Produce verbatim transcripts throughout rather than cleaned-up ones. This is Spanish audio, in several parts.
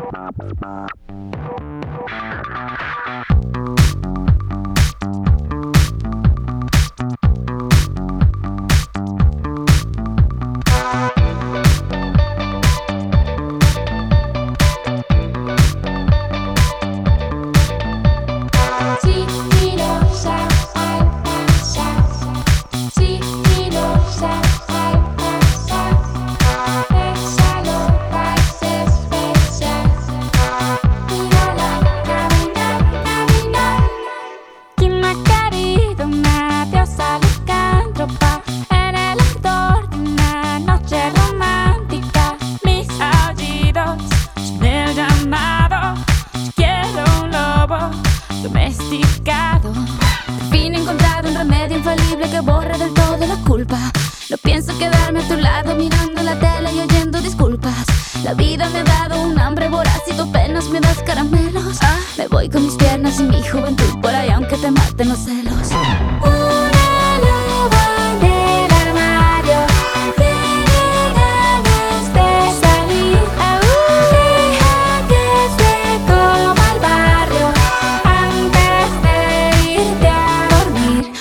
Domesticado. Por fin he encontrado un remedio infalible que borra del todo la culpa. No pienso quedarme a tu lado mirando la tele y oyendo disculpas. La vida me ha dado un hambre voraz y tú apenas me das caramelos. ah. Me voy con mis piernas y mi juventud por ahí aunque te maten los celos. Una loba en el armario tiene ganas de salir. Deja que se coma el barrio antes de irte a dormir.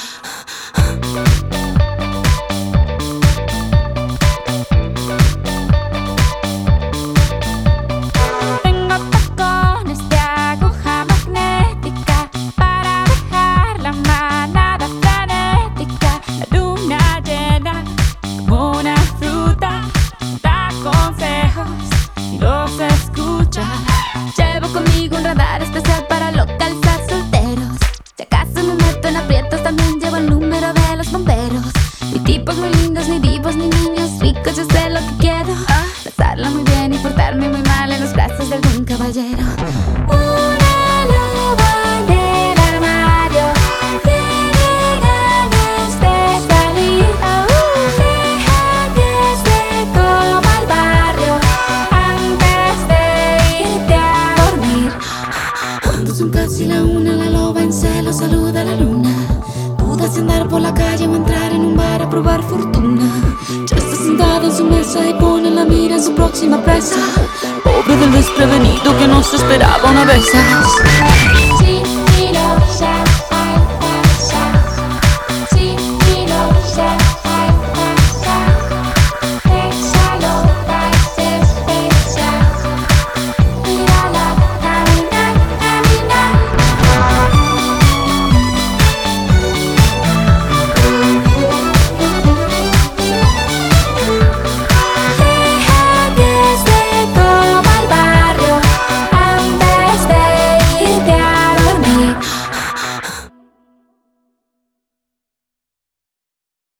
Tengo tacones de aguja magnética para dejar la manada frenética. La luna llena como una fruta da consejos y los escucha. Llevo conmigo un radar especial para localizar solteros. Si acaso me meto en aprietos, también llevo el número de los bomberos. Ni tipos muy lindos, ni divos, ni niños ricos, yo sé lo que quiero. Pasarla muy bien y portarme muy mal en los brazos de algún caballero. Una loba en el armario tiene ganas de salir. Deja que se coma el barrio antes de irte a dormir. Cuando son casi la una, la loba en celo saluda a la luna. Duda si andar por la calle o entrar en un bar a probar fortuna. Ya está sentada en su mesa y pone la mira en su próxima presa. Pobre del desprevenido que no se esperaba una de esas.